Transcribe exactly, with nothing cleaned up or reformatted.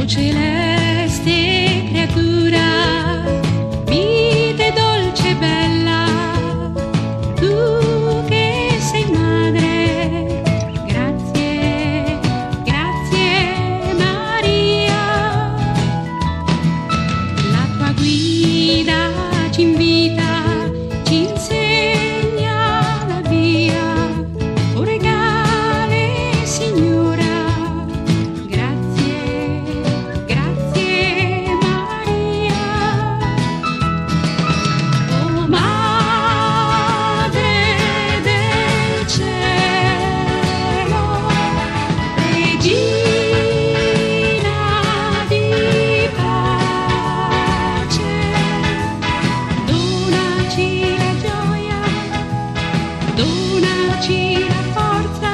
celeste creatura, vita dolce e bella, tu che sei madre, grazie, grazie Maria. La tua guida ci invita, ci insegna la via, o regale Signora. Donaci la forza